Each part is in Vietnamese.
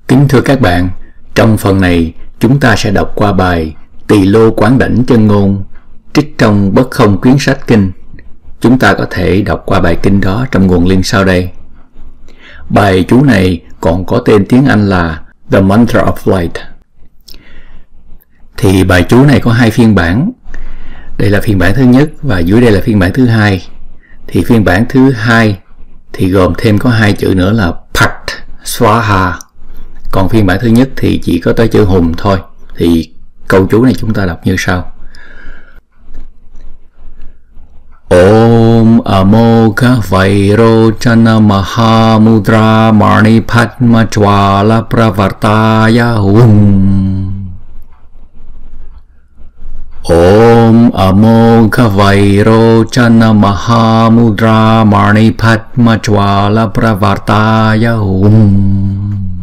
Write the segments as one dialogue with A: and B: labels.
A: Kính thưa các bạn, trong phần này chúng ta sẽ đọc qua bài Tỳ Lô Quán Đảnh Chân Ngôn trích trong Bất Không Quyến Sách Kinh. Chúng ta có thể đọc qua bài kinh đó trong nguồn link sau đây. Bài chú này còn có tên tiếng Anh là The Mantra of Light. Thì bài chú này có hai phiên bản. Đây là phiên bản thứ nhất và dưới đây là phiên bản thứ hai. Thì phiên bản thứ hai thì gồm thêm có hai chữ nữa là Pat Swaha. Còn phiên bản thứ nhất thì chỉ có tới chữ hùng thôi. Thì câu chú này chúng ta đọc như sau. Om Amokha Vairocana Mahamudra Mani Padma Jwala Pravartaya Hum. Om Amokha Vairocana Mahamudra Mani Padma Jwala Pravartaya Hum.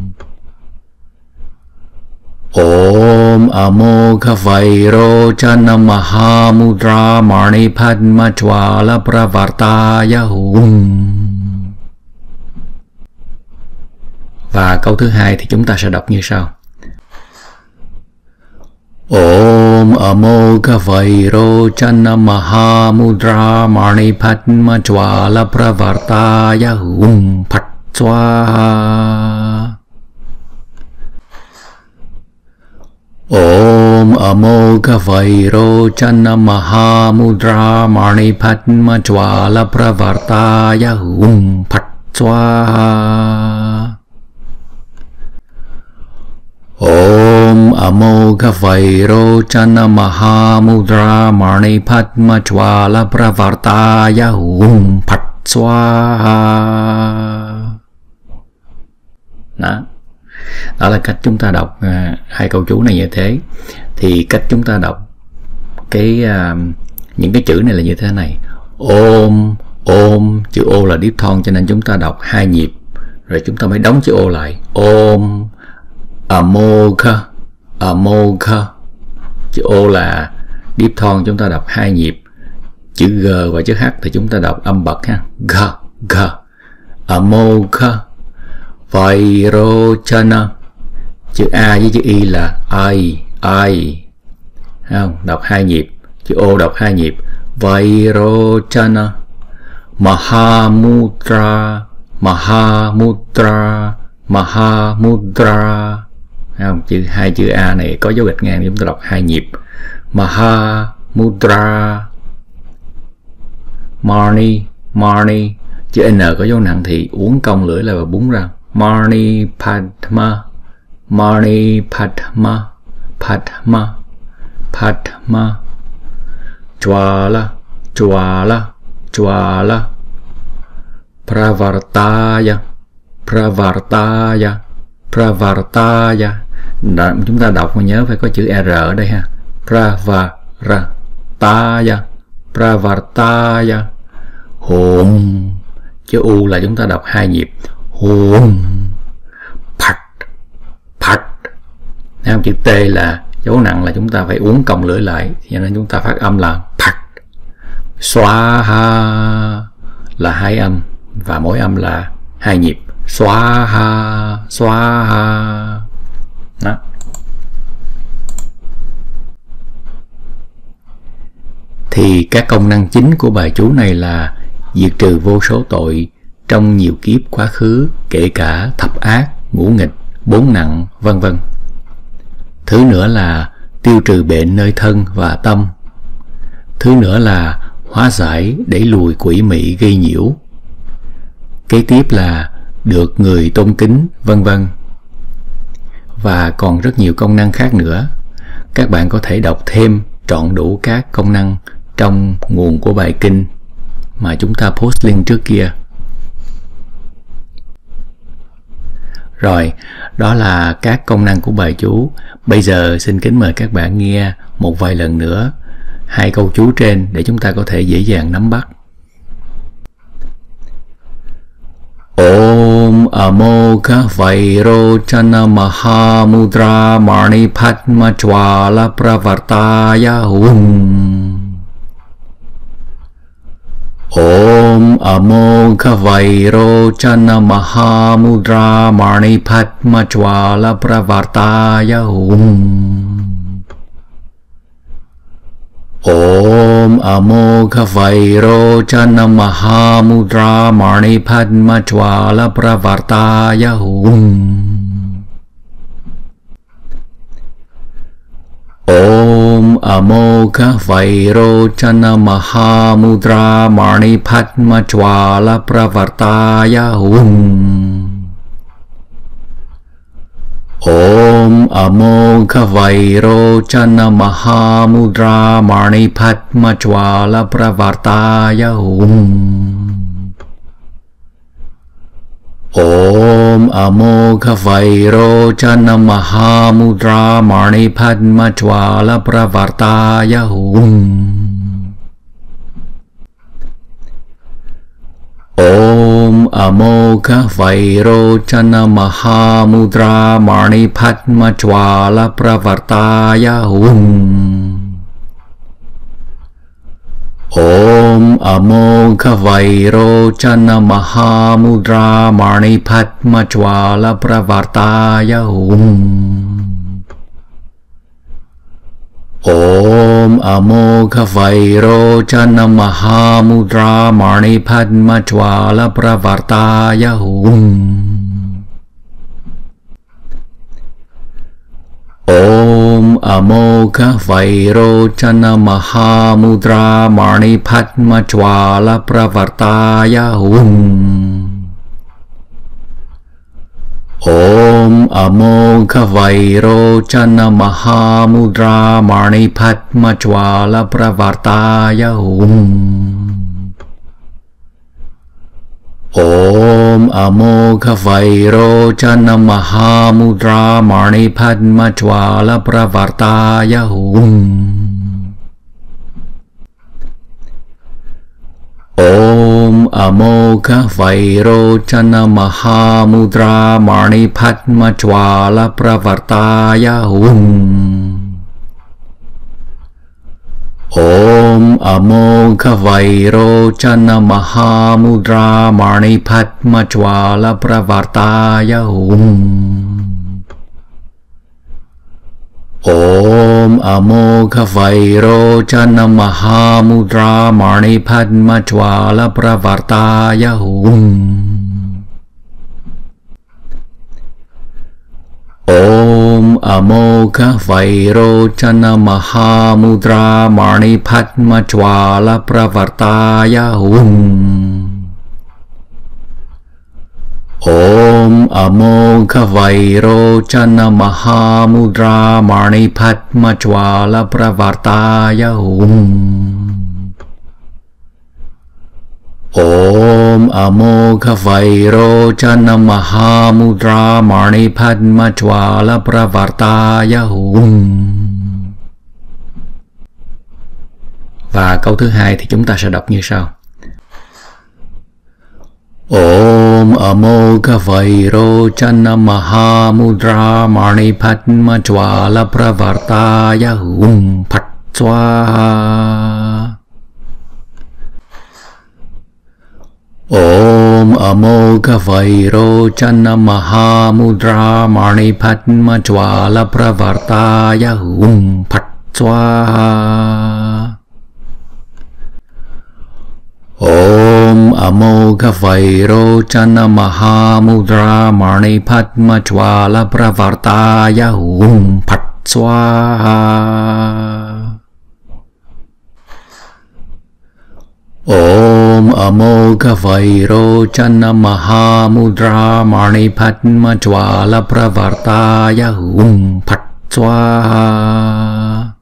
A: Om Amokha Vairocana Mahamudra Mani Padma Jwala Pravartaya Hum. Và câu thứ hai thì chúng ta sẽ đọc như sau. Om Amokha Vairocana Mahamudra Mani Padma Jwala Pravartaya Hum Pat Swaha. Om Amokha Vairocana Mahamudra Mani Padma Jwala Pravartaya Hum Pat Swaha. Om Amokha Vairocana Mahamudra Mani Padma Jwala Pravartaya Hum Pat Swaha. Đó là cách chúng ta đọc hai câu chú này như thế. Thì cách chúng ta đọc những cái chữ này là như thế này. Ôm, chữ ô là diphthong cho nên chúng ta đọc hai nhịp, rồi chúng ta mới đóng chữ ô lại. Om Amokha, chữ ô là diphthong, chúng ta đọc hai nhịp. Chữ g và chữ h thì chúng ta đọc âm bật ha. G. Amokha Vairocana, chữ a với chữ y là ai, không? Đọc hai nhịp. Chữ ô đọc hai nhịp. Vairocana Mahamudra, không? Hai chữ a này có dấu gạch ngang, chúng ta đọc hai nhịp. Mahamudra Mani, chữ n có dấu nặng thì uốn cong lưỡi là và búng ra. Mani Padma Jwala Pravartaya. Chúng ta đọc mà nhớ phải có chữ R ở đây ha. Pravartaya. Hum, chữ u là chúng ta đọc hai nhịp. Hum Pat. Chữ T là dấu nặng là chúng ta phải uốn cong lưỡi lại, cho nên chúng ta phát âm là Pat. Swaha là hai âm và mỗi âm là hai nhịp. Swaha. Đó. Thì các công năng chính của bài chú này là diệt trừ vô số tội trong nhiều kiếp quá khứ, kể cả thập ác, ngũ nghịch, bốn nặng, vân vân. Thứ nữa là tiêu trừ bệnh nơi thân và tâm. Thứ nữa là hóa giải, đẩy lùi quỷ mị gây nhiễu. Kế tiếp là được người tôn kính, vân vân. Và còn rất nhiều công năng khác nữa. Các bạn có thể đọc thêm trọn đủ các công năng trong nguồn của bài kinh mà chúng ta post link trước kia. Rồi, đó là các công năng của bài chú. Bây giờ xin kính mời các bạn nghe một vài lần nữa hai câu chú trên để chúng ta có thể dễ dàng nắm bắt. Om Amokha Vairocana Mahamudra Mani Padma Jwala Pravartaya Hum. Om Amoghavairochana Mahamudra Manipadma Jwala Pravartaya Om Amoghavairochana Mahamudra Manipadma Jwala Pravartaya Om Amoghavairochana Mahamudra Manipadma Jwala Pravartaya Om Amoghavairochana Mahamudra Manipadma Jwala Pravartaya Om Amoghavairochana Mahamudra Manipadma Jwala Pravartaya Om Amoghavairochana Mahamudra Manipadma Jwala Pravartaya Om Amoghavairochana Mahamudra Manipadma Jwala Pravartaya Om Amoghavairochana Mahamudra Manipadma Jwala Pravartaya Om Amoghavairochana Mahamudra Manipadma Jwala Pravartaya Om Amoghavairochana Mahamudra Manipadma Jwala Pravartaya Om Amoghavairochana Mahamudra Manipadma Jwala Pravartaya Om Amoghavairochana Mahamudra Manipadma Jwala Pravartaya Om Amoghavairochana Mahamudra Manipadma Jwala Pravartaya Om Amoghavairochana Mahamudra Manipadma Jwala Pravartaya Om Amoghavairochana Mahamudra Manipadma Jwala Pravartaya Om Amoghavairochana Mahamudra Manipadma Jwala Pravartaya Om Amoghavairochana Mahamudra Manipadma Jwala Pravartaya Và câu thứ hai thì chúng ta sẽ đọc như sau. Om Amoghavairochana Mahamudra Manipadma Jwala Pravartaya Phat Swaha Om Amoghavairochana Mahamudra Manipadma Jwala Pravartaya Phat Swaha Om Amoghavairochana Mahamudra Manipadma Jwala Pravartaya Phat Swaha Om Amoghavairochana Mahamudra Manipadma Jwala Pravartaya Phat Swaha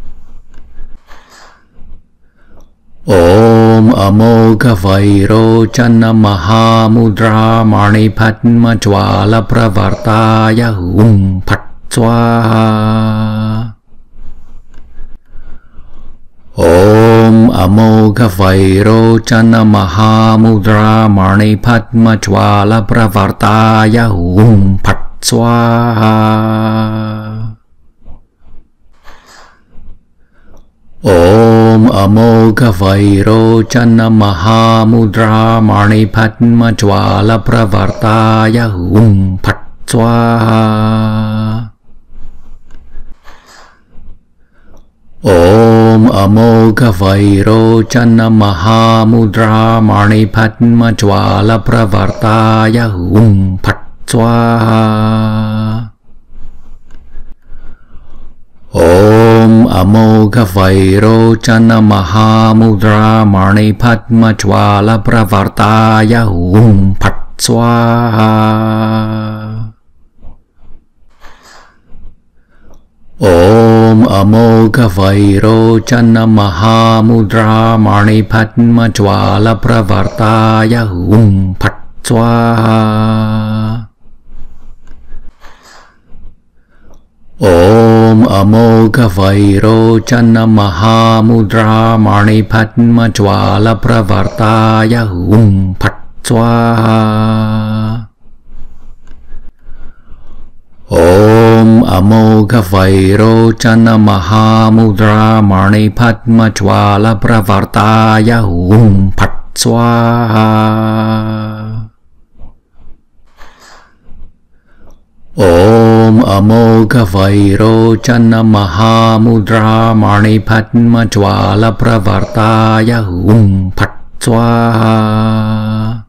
A: Om Amoghavairochana Mahamudra Manipadma Jwala Pravartaya Phat Swaha Om Amoghavairochana Mahamudra Manipadma Jwala Pravartaya Phat Swaha Om Amoghavairochana Mahamudra Manipadma Jwala Pravartaya Hum Phat Swaha. Om Amoghavairochana Mahamudra Manipadma Jwala Pravartaya Hum Phat Swaha. Om Amoghavairochana Mahamudra Manipadma Jwala Pravartaya Hum Phat Swaha. Om Amoghavairochana Mahamudra Manipadma Jwala Pravartaya Hum Phat Swaha. Om Amoghavairochana Mahamudra Manipadma Jwala Pravartaya Hum Phat Swaha. Om Amoghavairochana Mahamudra Manipadma Jwala Pravartaya Hum Phat Swaha. Om Amoghavairochana Mahamudra Manipadma Jwala Pravartaya Hum Phat Swaha.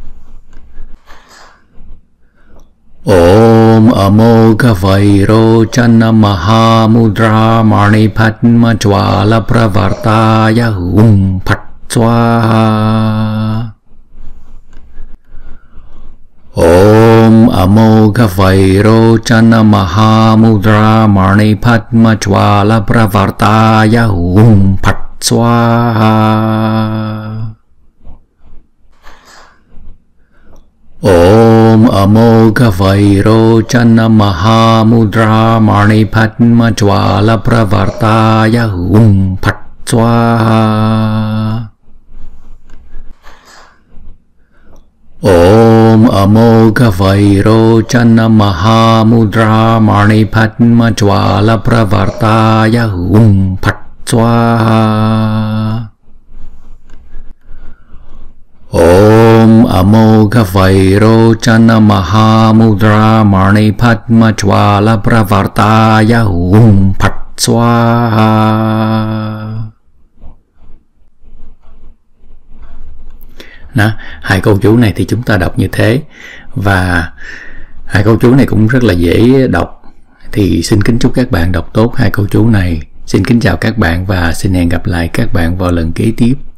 A: Om Amoghavairochana Mahamudra Manipadma Jwala Pravartaya Hum Phat Swaha. Om Amoghavairochana Mahamudra Manipadma Jwala Pravartaya Hum Phat Swaha. Om Amoghavairochana Mahamudra Manipadma Jwala Pravartaya Hum Phat Swaha. Om Amoghavairochana Mahamudra Manipadma Jwala Pravartaya Hum Phat Swaha. Om Amoghavairochana Mahamudra Manipadma Jwala Pravartaya Hum Phat Swaha. Đó, hai câu chú này thì chúng ta đọc như thế, và hai câu chú này cũng rất là dễ đọc. Thì xin kính chúc các bạn đọc tốt hai câu chú này. Xin kính chào các bạn và xin hẹn gặp lại các bạn vào lần kế tiếp.